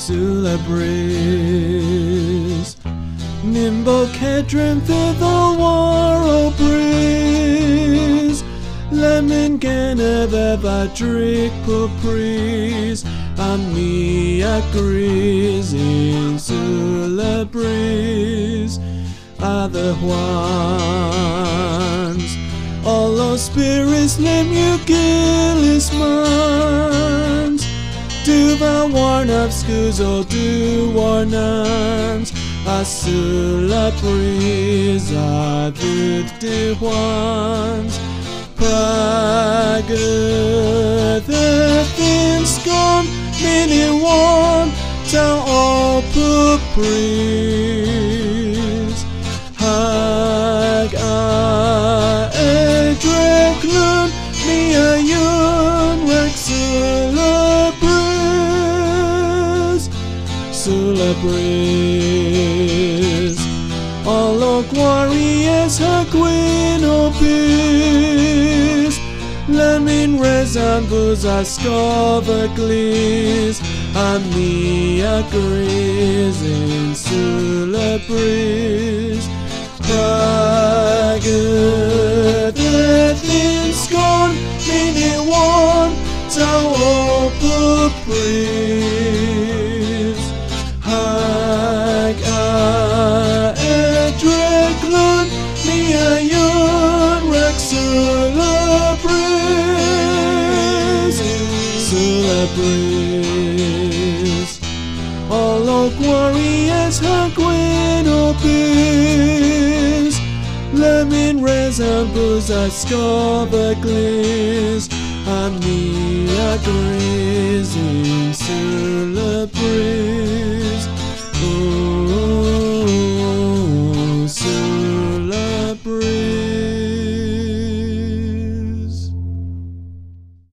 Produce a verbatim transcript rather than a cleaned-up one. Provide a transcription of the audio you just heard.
sous la brise. Nimble cadron fiddle war o breeze. Lemon gana beba drick pupris. Ami agrees in sous la brise. Other ones, all those spirits name you gillis mans. Do the warn of schools or do warn nuns. A sous la brise are the ones. Prague the things gone, many one tell all pupris. Hag a edreklun me a yun rex celebris celebris. All o glorious her queen obis. Lemin resembles a scovaglis. Ami agrees in celebris. Prague the things gone, many one tell pupris. Hag a edreklun me a yun rex celebris celebris. All o glorious her gwen obis. Lemin resembles a scovaglis. Ami agrees